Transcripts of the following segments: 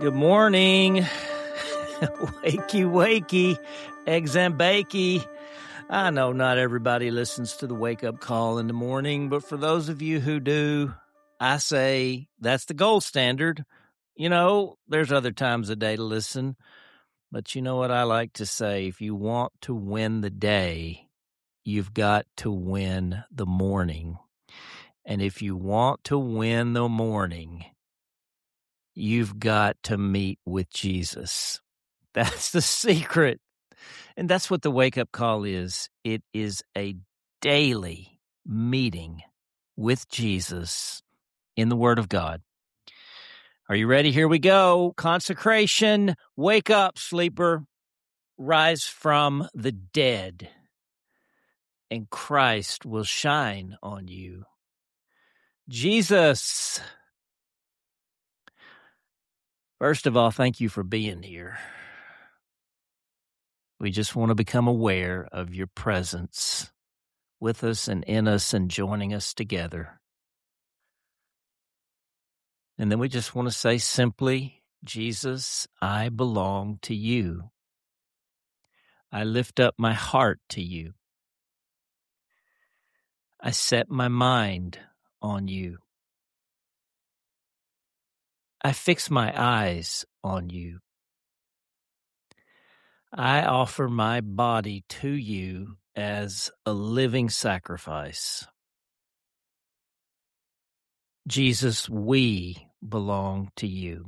Good morning. Wakey, wakey, eggs and bakey. I know not everybody listens to the wake-up call in the morning, but for those of you who do, I say that's the gold standard. You know, there's other times a day to listen, but you know what I like to say? If you want to win the day, you've got to win the morning. And if you want to win the morning, you've got to meet with Jesus. That's the secret. And that's what the wake-up call is. It is a daily meeting with Jesus in the Word of God. Are you ready? Here we go. Consecration. Wake up, sleeper. Rise from the dead, and Christ will shine on you. Jesus. First of all, thank you for being here. We just want to become aware of your presence with us and in us and joining us together. And then we just want to say simply, Jesus, I belong to you. I lift up my heart to you. I set my mind on you. I fix my eyes on you. I offer my body to you as a living sacrifice. Jesus, we belong to you.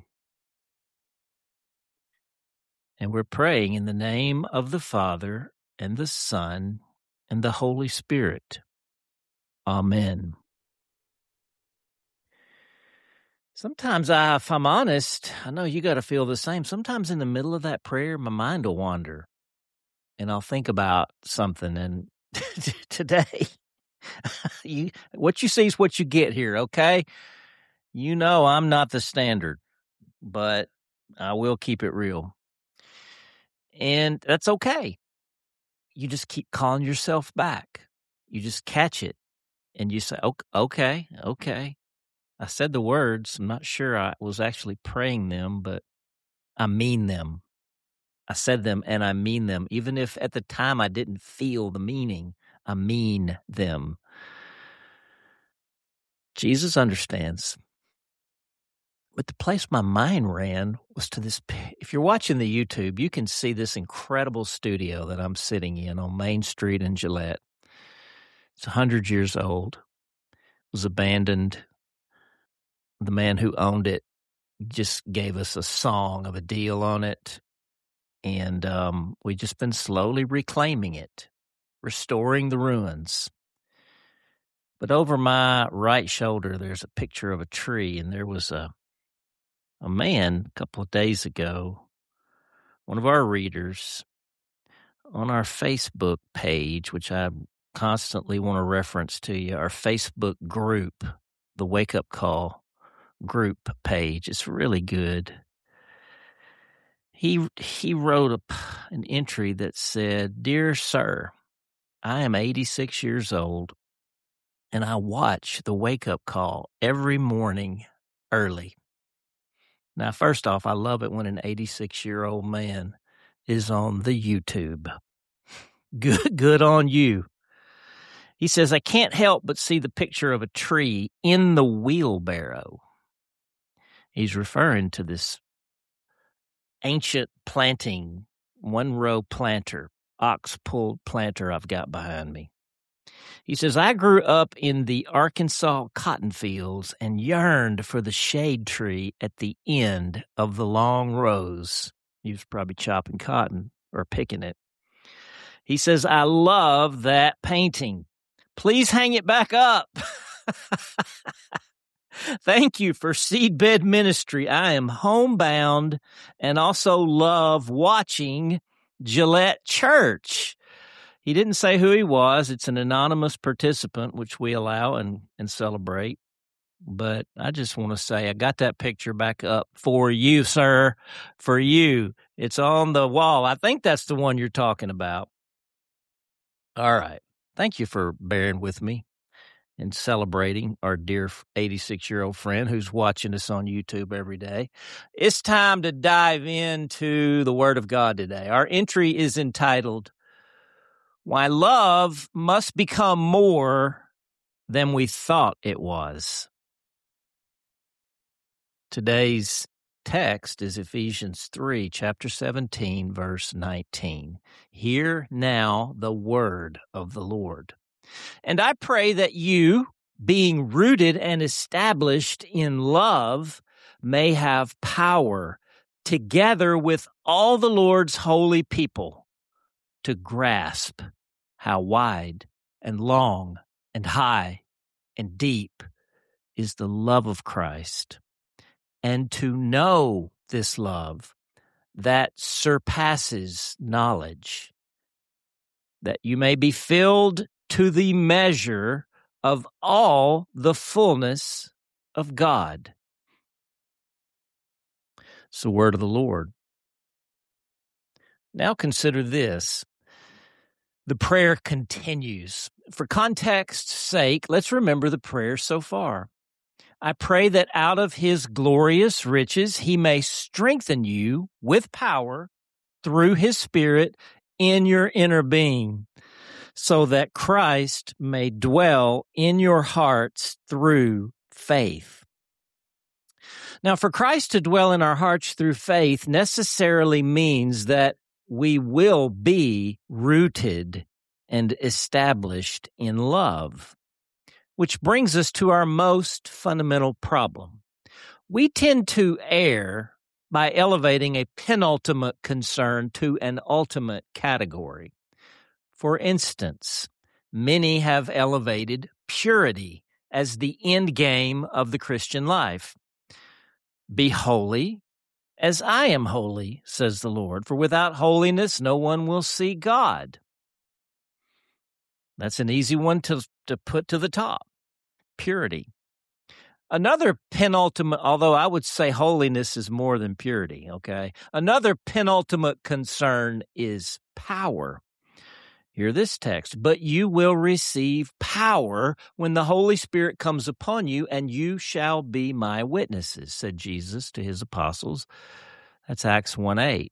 And we're praying in the name of the Father and the Son and the Holy Spirit. Amen. Sometimes if I'm honest, I know you got to feel the same. Sometimes in the middle of that prayer, my mind will wander and I'll think about something. And today, what you see is what you get here, okay? You know I'm not the standard, but I will keep it real. And that's okay. You just keep calling yourself back. You just catch it and you say, okay. I said the words. I'm not sure I was actually praying them, but I mean them. I said them and I mean them. Even if at the time I didn't feel the meaning, I mean them. Jesus understands. But the place my mind ran was to this. If you're watching the YouTube, you can see this incredible studio that I'm sitting in on Main Street in Gillette. It's 100 years old. It was abandoned. The man who owned it just gave us a song of a deal on it. And we've just been slowly reclaiming it, restoring the ruins. But over my right shoulder, there's a picture of a tree, and there was a man a couple of days ago, one of our readers, on our Facebook page, which I constantly want to reference to you, our Facebook group, the Wake Up Call group page. It's really good. He wrote an entry that said, "Dear Sir, I am 86 years old, and I watch the Wake Up Call every morning early." Now, first off, I love it when an 86-year-old man is on the YouTube. Good on you. He says, "I can't help but see the picture of a tree in the wheelbarrow." He's referring to this ancient planting, one-row planter, ox-pulled planter I've got behind me. He says, "I grew up in the Arkansas cotton fields and yearned for the shade tree at the end of the long rows." He was probably chopping cotton or picking it. He says, "I love that painting. Please hang it back up." Thank you for Seedbed Ministry. I am homebound and also love watching Gillette Church. He didn't say who he was. It's an anonymous participant, which we allow and celebrate. But I just want to say I got that picture back up for you, sir, for you. It's on the wall. I think that's the one you're talking about. All right. Thank you for bearing with me. and celebrating our dear 86-year-old friend who's watching us on YouTube every day. It's time to dive into the Word of God today. Our entry is entitled, Why Love Must Become More Than We Thought It Was. Today's text is Ephesians 3, chapter 17, verse 19. Hear now the word of the Lord. And I pray that you, being rooted and established in love, may have power, together with all the Lord's holy people, to grasp how wide and long and high and deep is the love of Christ, and to know this love that surpasses knowledge, that you may be filled to the measure of all the fullness of God. It's the word of the Lord. Now consider this. The prayer continues. For context's sake, let's remember the prayer so far. I pray that out of his glorious riches he may strengthen you with power through his Spirit in your inner being, so that Christ may dwell in your hearts through faith. Now, for Christ to dwell in our hearts through faith necessarily means that we will be rooted and established in love, which brings us to our most fundamental problem. We tend to err by elevating a penultimate concern to an ultimate category. For instance, many have elevated purity as the end game of the Christian life. Be holy as I am holy, says the Lord, for without holiness no one will see God. That's an easy one to put to the top. Purity. Another penultimate, although I would say holiness is more than purity, okay? Another penultimate concern is power. Hear this text, but you will receive power when the Holy Spirit comes upon you, and you shall be my witnesses, said Jesus to his apostles. That's Acts 1:8.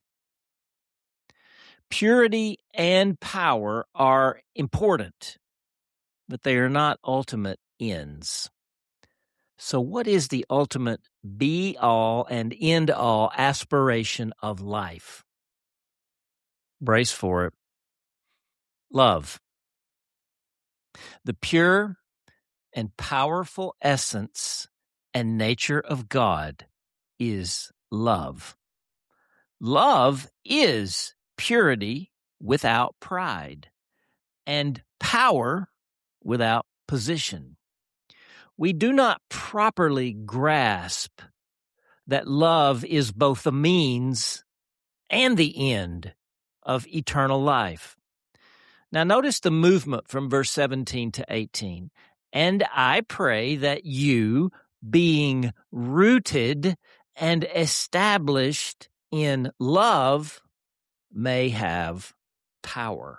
Purity and power are important, but they are not ultimate ends. So what is the ultimate be-all and end-all aspiration of life? Brace for it. Love. The pure and powerful essence and nature of God is love. Love is purity without pride and power without position. We do not properly grasp that love is both the means and the end of eternal life. Now notice the movement from verse 17 to 18. And I pray that you, being rooted and established in love, may have power.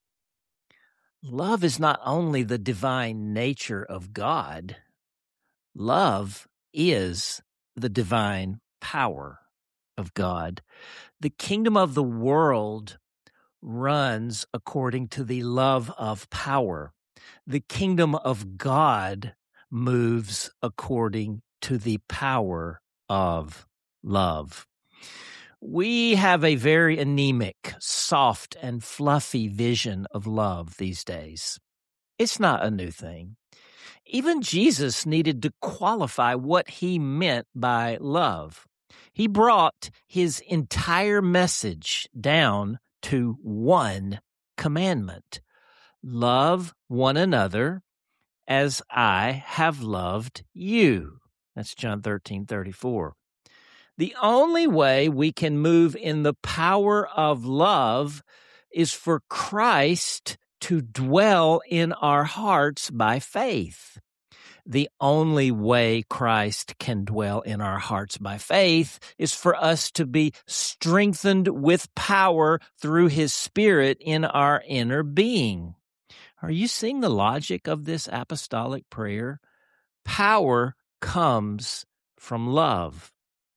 Love is not only the divine nature of God, love is the divine power of God. The kingdom of the world runs according to the love of power. The kingdom of God moves according to the power of love. We have a very anemic, soft, and fluffy vision of love these days. It's not a new thing. Even Jesus needed to qualify what he meant by love. He brought his entire message down to one commandment: love one another as I have loved you. That's John 13:34. The only way we can move in the power of love is for Christ to dwell in our hearts by faith. The only way Christ can dwell in our hearts by faith is for us to be strengthened with power through his Spirit in our inner being. Are you seeing the logic of this apostolic prayer? Power comes from love.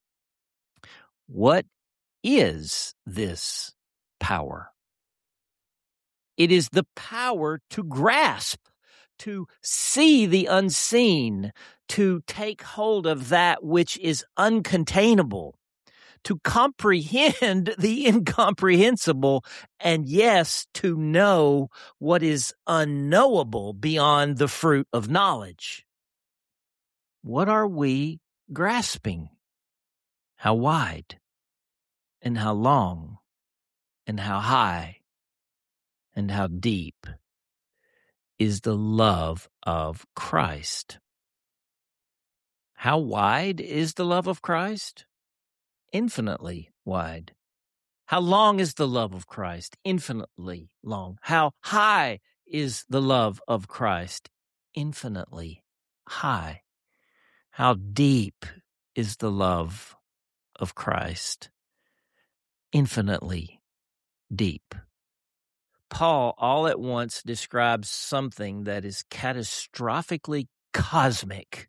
What is this power? It is the power to grasp, to see the unseen, to take hold of that which is uncontainable, to comprehend the incomprehensible, and yes, to know what is unknowable beyond the fruit of knowledge. What are we grasping? How wide and how long and how high and how deep is the love of Christ? How wide is the love of Christ? Infinitely wide. How long is the love of Christ? Infinitely long. How high is the love of Christ? Infinitely high. How deep is the love of Christ? Infinitely deep. Paul all at once describes something that is catastrophically cosmic,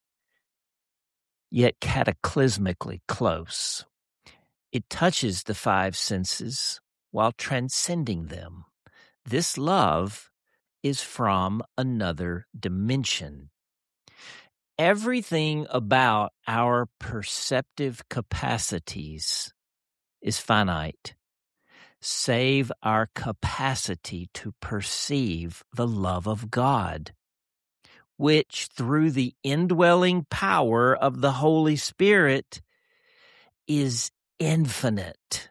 yet cataclysmically close. It touches the five senses while transcending them. This love is from another dimension. Everything about our perceptive capacities is finite, save our capacity to perceive the love of God, which through the indwelling power of the Holy Spirit is infinite.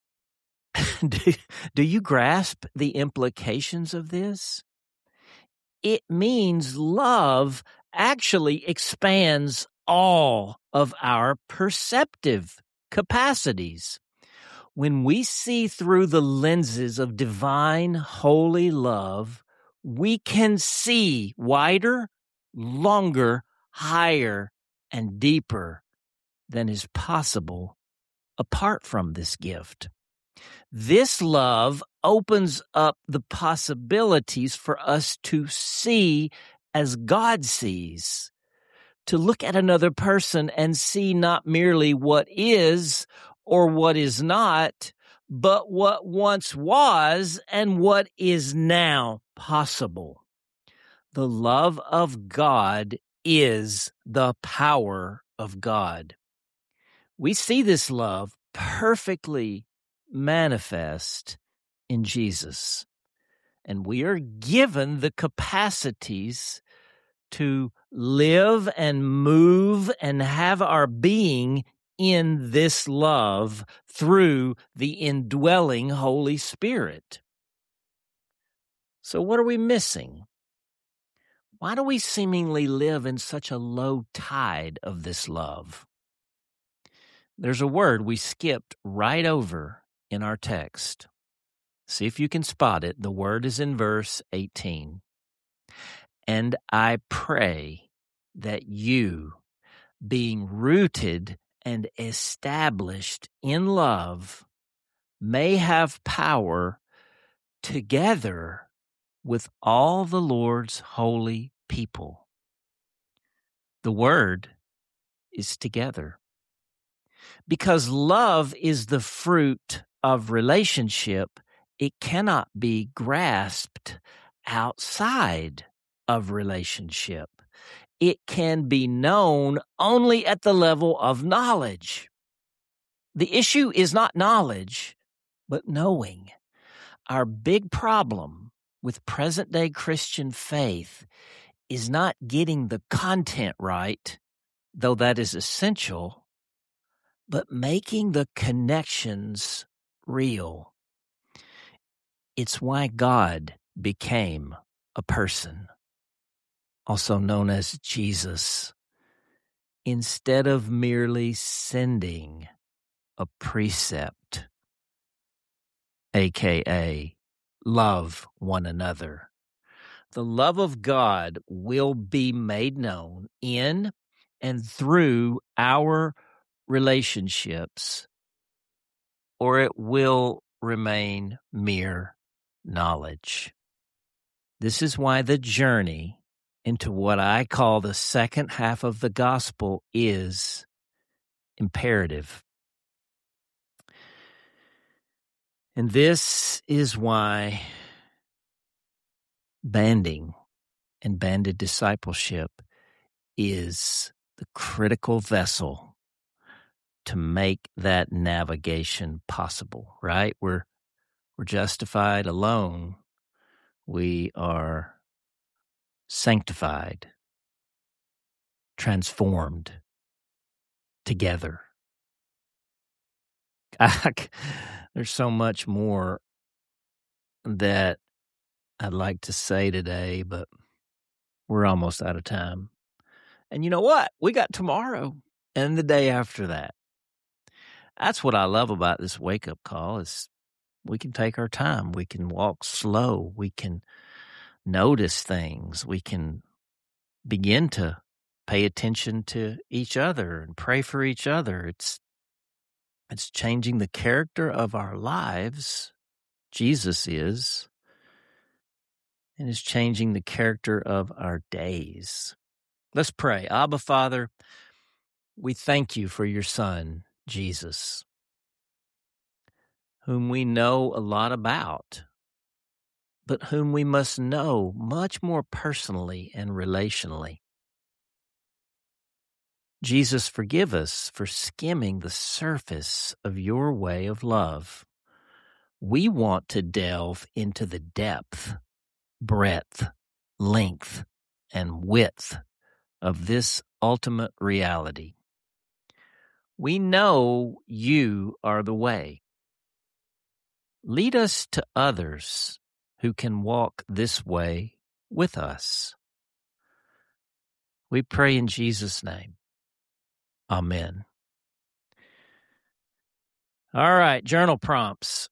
Do you grasp the implications of this? It means love actually expands all of our perceptive capacities. When we see through the lenses of divine holy love, we can see wider, longer, higher, and deeper than is possible apart from this gift. This love opens up the possibilities for us to see as God sees, to look at another person and see not merely what is or what is not, but what once was and what is now possible. The love of God is the power of God. We see this love perfectly manifest in Jesus, and we are given the capacities to live and move and have our being in this love through the indwelling Holy Spirit. So what are we missing? Why do we seemingly live in such a low tide of this love? There's a word we skipped right over in our text. See if you can spot it. The word is in verse 18. And I pray that you, being rooted and established in love, may have power together with all the Lord's holy people. The word is together. Because love is the fruit of relationship, it cannot be grasped outside of relationship. It can be known only at the level of knowledge. The issue is not knowledge, but knowing. Our big problem with present-day Christian faith is not getting the content right, though that is essential, but making the connections real. It's why God became a person, also known as Jesus, instead of merely sending a precept, aka love one another. The love of God will be made known in and through our relationships, or it will remain mere knowledge. This is why the journey into what I call the second half of the gospel is imperative. And this is why banding and banded discipleship is the critical vessel to make that navigation possible, right? We're justified alone. We are sanctified, transformed together. There's so much more that I'd like to say today, but we're almost out of time. And you know what? We got tomorrow and the day after that. That's what I love about this wake-up call is we can take our time. We can walk slow. We can notice things. We can begin to pay attention to each other and pray for each other. It's changing the character of our lives. Jesus is. And is changing the character of our days. Let's pray. Abba, Father, we thank you for your Son, Jesus, whom we know a lot about, but whom we must know much more personally and relationally. Jesus, forgive us for skimming the surface of your way of love. We want to delve into the depth, breadth, length, and width of this ultimate reality. We know you are the way. Lead us to others who can walk this way with us. We pray in Jesus' name. Amen. All right, journal prompts.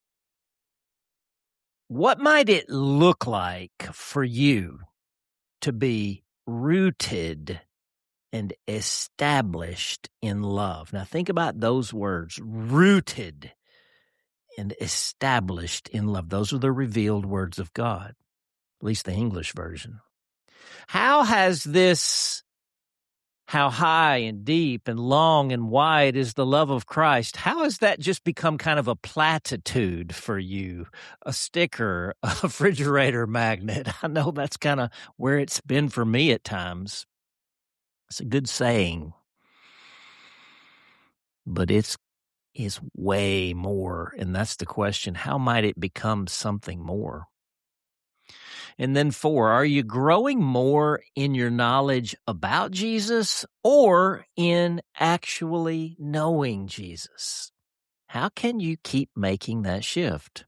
What might it look like for you to be rooted and established in love? Now think about those words, rooted and established in love. Those are the revealed words of God, at least the English version. How high and deep and long and wide is the love of Christ? How has that just become kind of a platitude for you? A sticker, a refrigerator magnet? I know that's kind of where it's been for me at times. It's a good saying, but it's way more. And that's the question. How might it become something more? And then 4, are you growing more in your knowledge about Jesus or in actually knowing Jesus? How can you keep making that shift?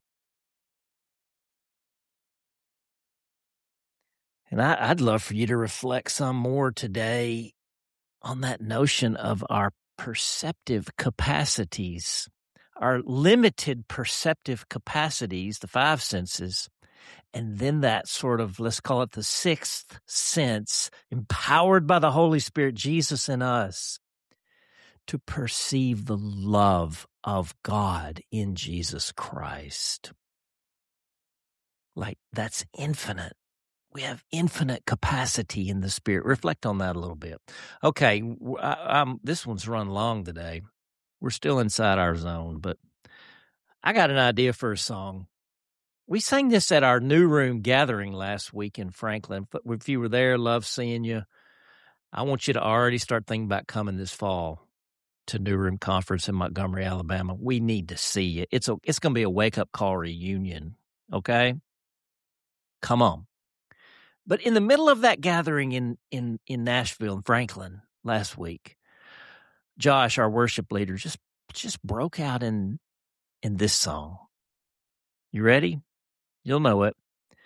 And I'd love for you to reflect some more today on that notion of our perceptive capacities, our limited perceptive capacities, the 5 senses, and then that sort of, let's call it the 6th sense, empowered by the Holy Spirit, Jesus in us, to perceive the love of God in Jesus Christ. Like, that's infinite. We have infinite capacity in the Spirit. Reflect on that a little bit. Okay, this one's run long today. We're still inside our zone, but I got an idea for a song. We sang this at our New Room gathering last week in Franklin. If you were there, love seeing you. I want you to already start thinking about coming this fall to New Room Conference in Montgomery, Alabama. We need to see you. It's going to be a wake-up call reunion, okay? Come on. But in the middle of that gathering in Nashville and Franklin last week, Josh, our worship leader, just broke out in this song. You ready? You'll know it.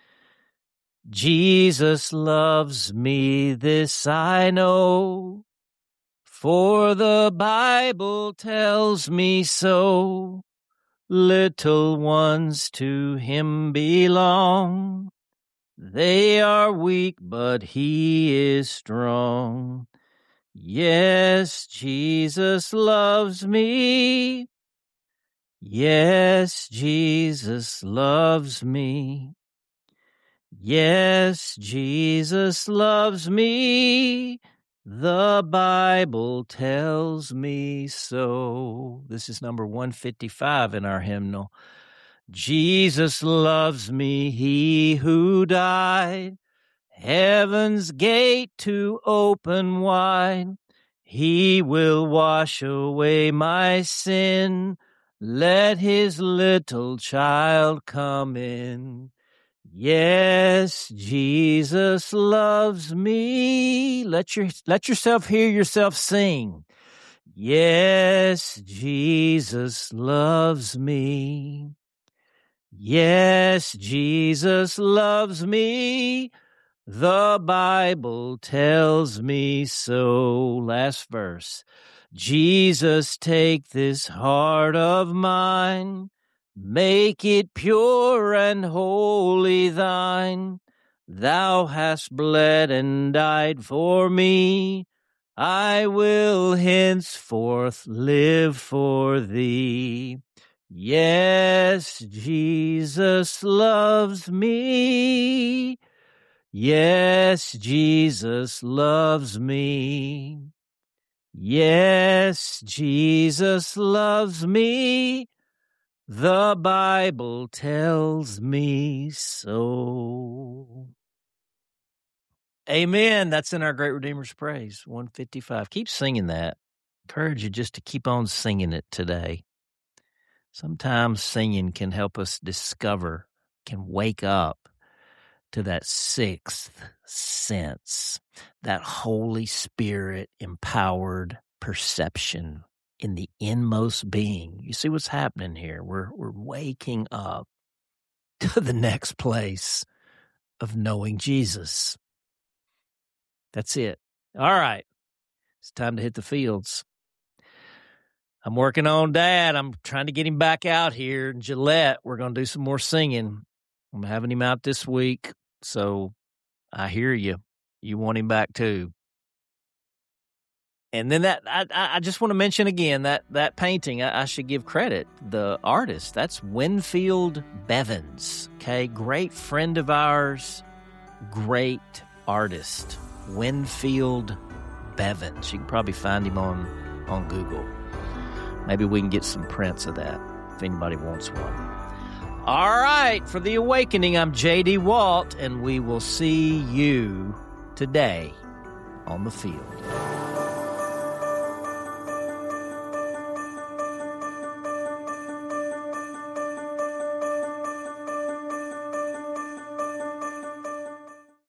Jesus loves me, this I know, for the Bible tells me so. Little ones to him belong. They are weak, but he is strong. Yes, Jesus loves me. Yes, Jesus loves me. Yes, Jesus loves me. The Bible tells me so. This is number 155 in our hymnal. Jesus loves me, he who died, heaven's gate to open wide. He will wash away my sin. Let his little child come in. Yes, Jesus loves me. Let yourself hear yourself sing. Yes, Jesus loves me. Yes, Jesus loves me. The Bible tells me so. Last verse. Jesus, take this heart of mine. Make it pure and wholly thine. Thou hast bled and died for me. I will henceforth live for thee. Yes, Jesus loves me. Yes, Jesus loves me. Yes, Jesus loves me. The Bible tells me so. Amen. That's in our Great Redeemer's Praise, 155. Keep singing that. Encourage you just to keep on singing it today. Sometimes singing can help us discover, can wake up to that sixth sense, that Holy Spirit empowered perception in the inmost being. You see what's happening here? We're waking up to the next place of knowing Jesus. That's it. All right. It's time to hit the fields. I'm working on Dad. I'm trying to get him back out here in Gillette. We're going to do some more singing. I'm having him out this week. So I hear you. You want him back too. And then I just want to mention again that painting, I should give credit. The artist, that's Winfield Bevins. Okay, great friend of ours, great artist. Winfield Bevins. You can probably find him on Google. Maybe we can get some prints of that if anybody wants one. All right, for The Awakening, I'm J.D. Walt, and we will see you today on the field.